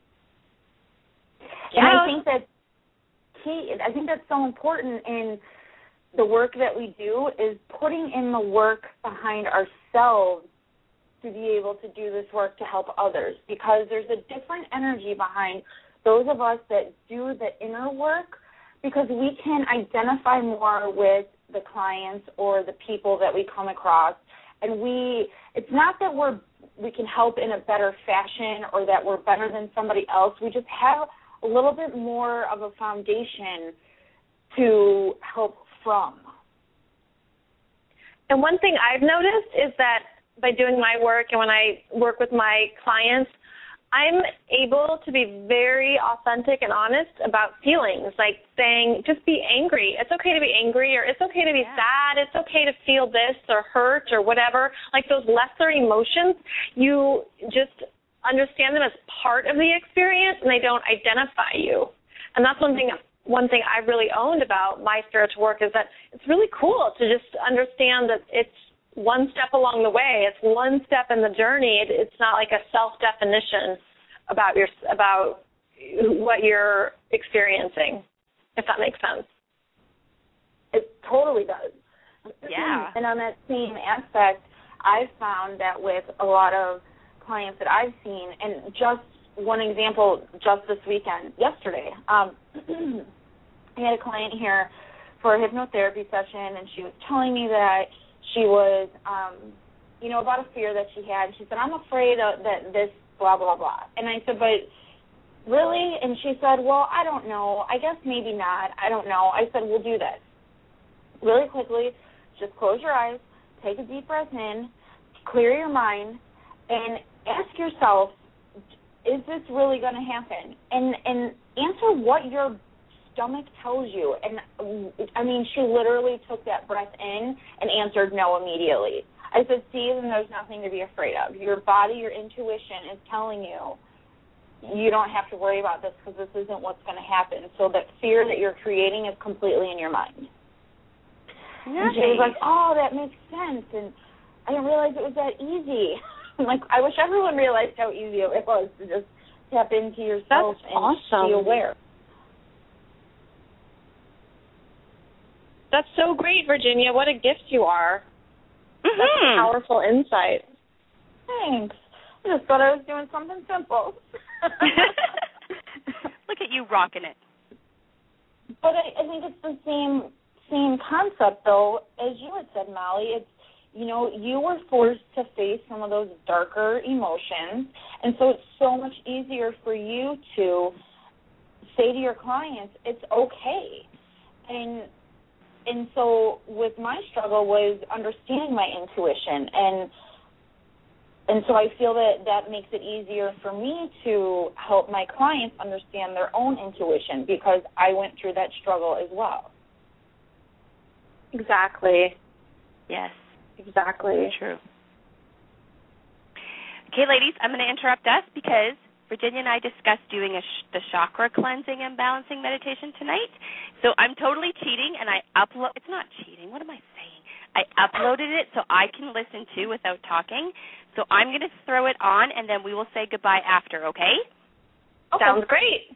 D: And yeah. I think that key, I think that's so important in the work that we do is putting in the work behind ourselves to be able to do this work to help others, because there's a different energy behind those of us that do the inner work, because we can identify more with the clients or the people that we come across, and we it's not that we're we can help in a better fashion or that we're better than somebody else. We just have a little bit more of a foundation to help from.
C: And one thing I've noticed is that by doing my work and when I work with my clients, I'm able to be very authentic and honest about feelings, like saying, just be angry. It's okay to be angry, or it's okay to be yeah. sad. It's okay to feel this or hurt or whatever. Like those lesser emotions, you just understand them as part of the experience and they don't identify you. And that's one thing one thing I've really owned about my spiritual work is that it's really cool to just understand that it's one step along the way. It's one step in the journey. It, it's not like a self-definition about your about what you're experiencing, if that makes sense.
D: It totally does.
B: Yeah.
D: And on that same aspect, I've found that with a lot of clients that I've seen, and just one example, just this weekend, yesterday, um, I had a client here for a hypnotherapy session, and she was telling me that she was, um, you know, about a fear that she had. She said, I'm afraid of that this blah, blah, blah. And I said, but really? And she said, well, I don't know. I guess maybe not. I don't know. I said, we'll do this. Really quickly, just close your eyes, take a deep breath in, clear your mind, and ask yourself, is this really going to happen? And and answer what your stomach tells you. And, I mean, she literally took that breath in and answered no immediately. I said, see, then there's nothing to be afraid of. Your body, your intuition is telling you you don't have to worry about this because this isn't what's going to happen. So that fear that you're creating is completely in your mind. Nice. And she was like, oh, that makes sense. And I didn't realize it was that easy. Like, I wish everyone realized how easy it was to just tap into yourself
C: That's
D: and
C: awesome.
D: be aware.
C: That's so great, Virginia. What a gift you are.
B: Mm-hmm.
C: That's a powerful insight.
D: Thanks. I just thought I was doing something simple.
B: Look at you rocking it.
D: But I, I think it's the same same concept, though, as you had said, Molly. It's, you know, you were forced to face some of those darker emotions, and so it's so much easier for you to say to your clients, it's okay. And and so with my struggle was understanding my intuition, and and so I feel that that makes it easier for me to help my clients understand their own intuition because I went through that struggle as well.
C: Exactly.
B: Yes.
C: Exactly.
B: True. Okay, ladies, I'm going to interrupt us because Virginia and I discussed doing a sh- the chakra cleansing and balancing meditation tonight. So I'm totally cheating, and I upload. It's not cheating. What am I saying? I uploaded it so I can listen to without talking. So I'm going to throw it on, and then we will say goodbye after, okay?
C: Okay. Sounds great.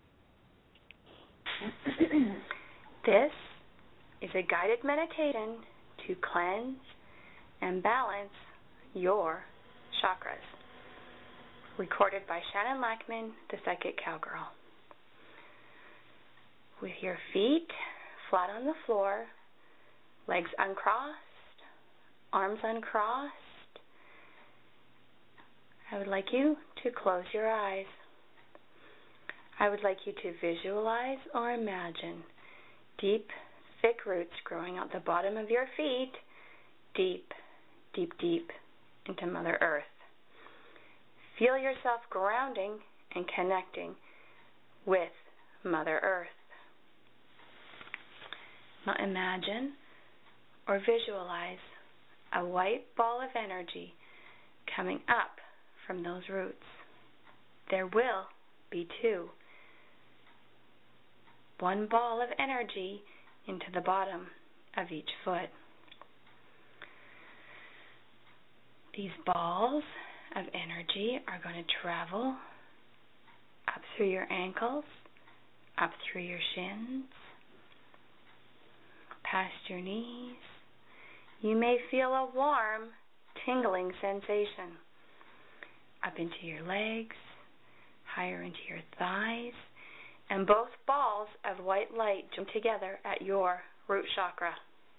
A: This is a guided meditation to cleanse and balance your chakras. Recorded by Shannon Lackman, the Psychic Cowgirl. With your feet flat on the floor, legs uncrossed, arms uncrossed. I would like you to close your eyes. I would like you to visualize or imagine deep, thick roots growing out the bottom of your feet, deep, deep, deep into Mother Earth. Feel yourself grounding and connecting with Mother Earth. Now imagine or visualize a white ball of energy coming up from those roots. There will be two. One ball of energy into the bottom of each foot. These balls of energy are going to travel up through your ankles, up through your shins, past your knees. You may feel a warm, tingling sensation up into your legs, higher into your thighs, and both balls of white light jump together at your root chakra.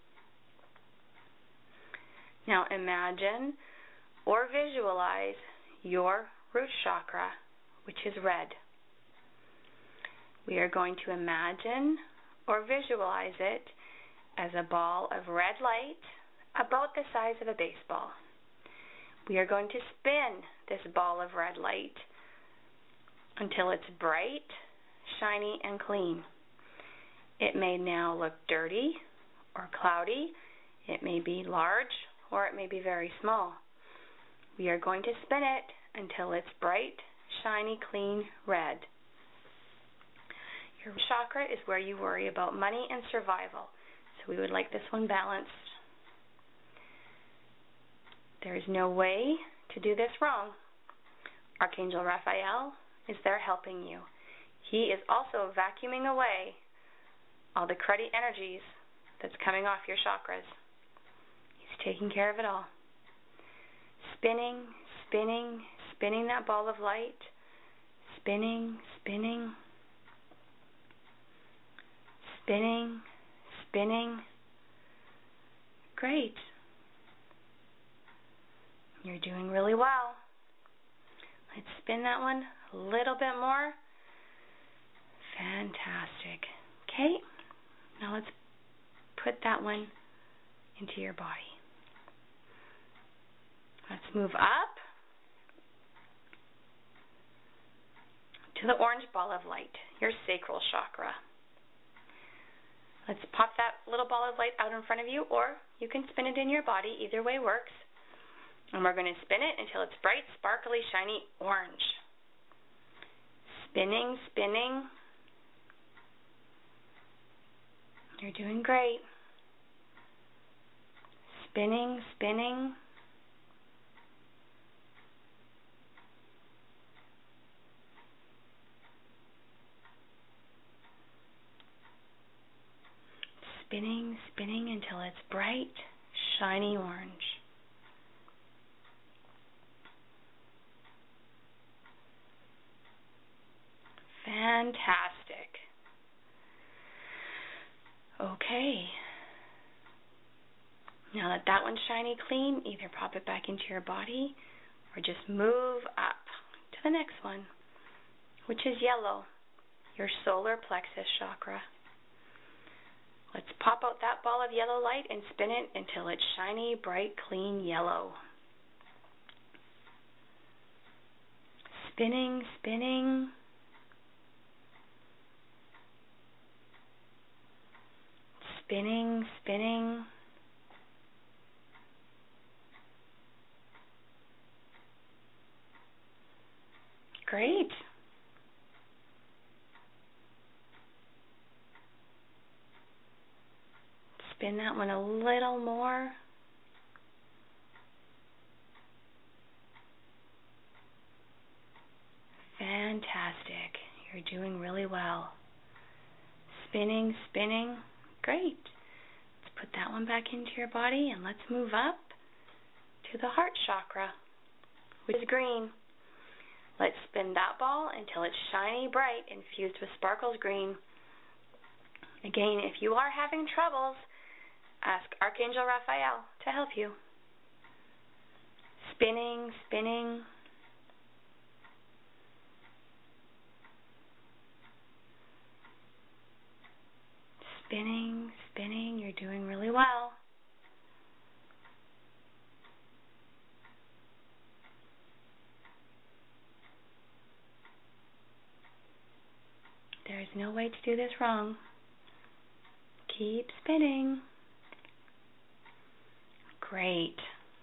A: Now imagine or visualize your root chakra, which is red. We are going to imagine or visualize it as a ball of red light about the size of a baseball. We are going to spin this ball of red light until it's bright, shiny, and clean. It may now look dirty or cloudy. It may be large or it may be very small. We are going to spin it until it's bright, shiny, clean red. Your chakra is where you worry about money and survival, so we would like this one balanced. There is no way to do this wrong. Archangel Raphael is there helping you. He is also vacuuming away all the cruddy energies that's coming off your chakras. He's taking care of it all. Spinning, spinning, spinning that ball of light. Spinning, spinning. Spinning, spinning. Great. You're doing really well. Let's spin that one a little bit more. Fantastic. Okay, now let's put that one into your body. Let's move up to the orange ball of light, your sacral chakra. Let's pop that little ball of light out in front of you, or you can spin it in your body. Either way works. And we're going to spin it until it's bright, sparkly, shiny orange. Spinning, spinning. You're doing great. Spinning, spinning. Spinning, spinning until it's bright, shiny orange. Fantastic. Okay. Now that that one's shiny clean, either pop it back into your body or just move up to the next one, which is yellow, your solar plexus chakra. Let's pop out that ball of yellow light and spin it until it's shiny, bright, clean yellow. Spinning, spinning. Spinning, spinning. Great. Spin that one a little more. Fantastic. You're doing really well. Spinning, spinning. Great. Let's put that one back into your body and let's move up to the heart chakra, which is green. Let's spin that ball until it's shiny, bright, infused with sparkles green. Again, if you are having troubles, ask Archangel Raphael to help you. spinning, spinning. Spinning, spinning. You're doing really well. There is no way to do this wrong. Keep spinning. Great.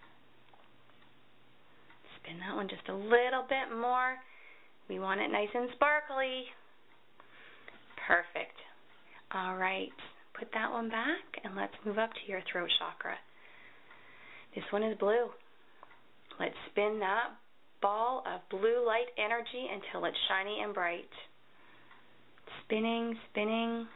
A: Spin that one just a little bit more. We want it nice and sparkly. Perfect. All right. Put that one back and let's move up to your throat chakra. This one is blue. Let's spin that ball of blue light energy until it's shiny and bright. Spinning, spinning.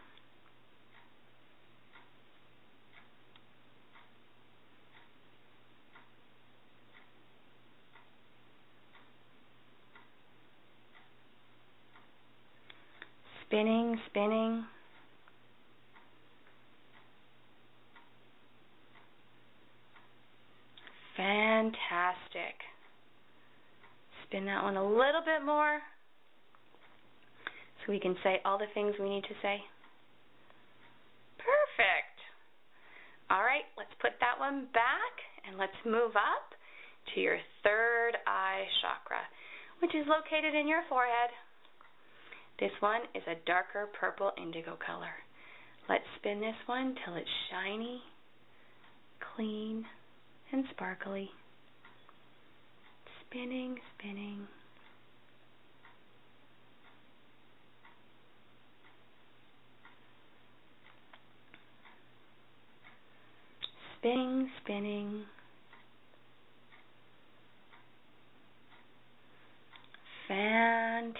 A: Spinning, spinning. Fantastic. Spin that one a little bit more so we can say all the things we need to say. Perfect. All right, let's put that one back and let's move up to your third eye chakra, which is located in your forehead. This one is a darker purple indigo color. Let's spin this one till it's shiny, clean, and sparkly. Spinning, spinning. Spinning, spinning. Fantastic.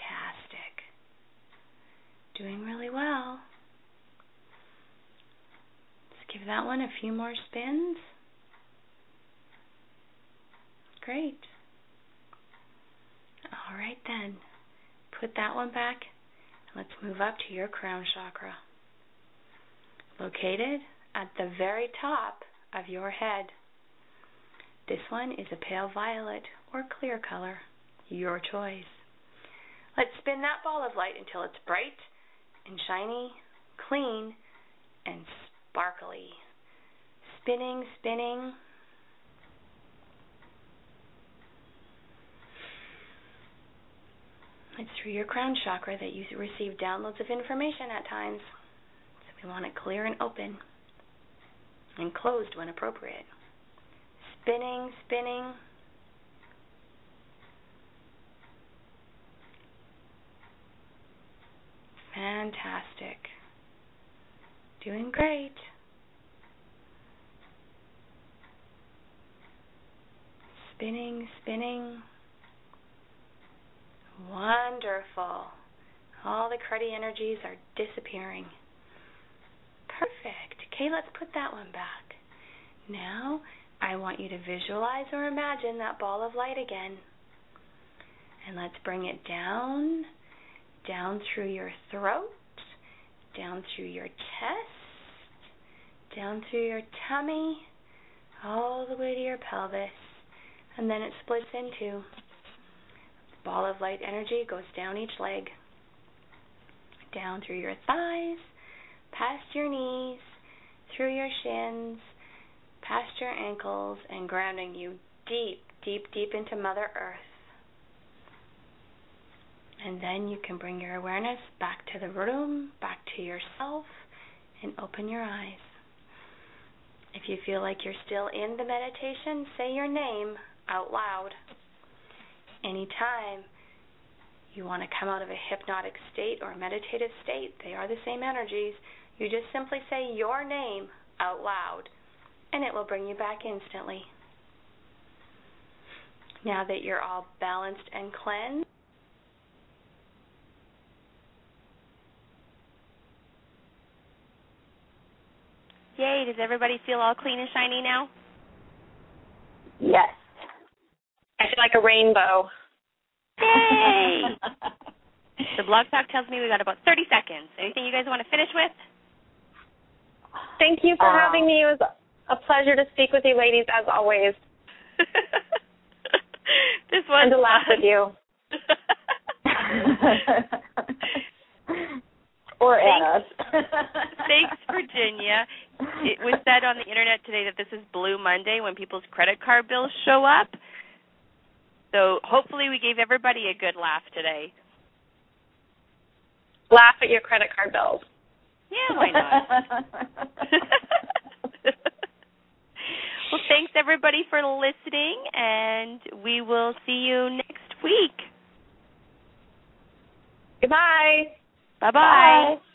A: Doing really well. Let's give that one a few more spins. Great. All right then. Put that one back. Let's move up to your crown chakra. Located at the very top of your head. This one is a pale violet or clear color, your choice. Let's spin that ball of light until it's bright and shiny, clean, and sparkly. Spinning, spinning. It's through your crown chakra that you receive downloads of information at times. So we want it clear and open and closed when appropriate. Spinning, spinning. Fantastic. Doing great. Spinning, spinning. Wonderful. All the cruddy energies are disappearing. Perfect. Okay, let's put that one back. Now, I want you to visualize or imagine that ball of light again. And let's bring it down, down through your throat, down through your chest, down through your tummy, all the way to your pelvis. And then it splits in two. Ball of light energy goes down each leg, down through your thighs, past your knees, through your shins, past your ankles, and grounding you deep, deep, deep into Mother Earth. And then you can bring your awareness back to the room, back to yourself, and open your eyes. If you feel like you're still in the meditation, say your name out loud. Anytime you want to come out of a hypnotic state or meditative state, they are the same energies. You just simply say your name out loud, and it will bring you back instantly. Now that you're all balanced and cleansed,
B: yay, does everybody feel all clean and shiny now?
D: Yes.
C: I feel like a rainbow.
B: Yay! The Blog Talk tells me we got about thirty seconds. Anything you guys want to finish with?
C: Thank you for
D: Um,
C: having me. It was a pleasure to speak with you ladies, as always.
B: was
C: and to laugh
B: fun.
C: with you.
D: Or at
B: Thanks.
D: us.
B: Thanks, Virginia. It was said on the internet today that this is Blue Monday when people's credit card bills show up. So hopefully we gave everybody a good laugh today.
C: Laugh at your credit card bills.
B: Yeah, why not? Well, thanks, everybody, for listening, and we will see you next week.
C: Goodbye.
B: Bye-bye.
D: Bye.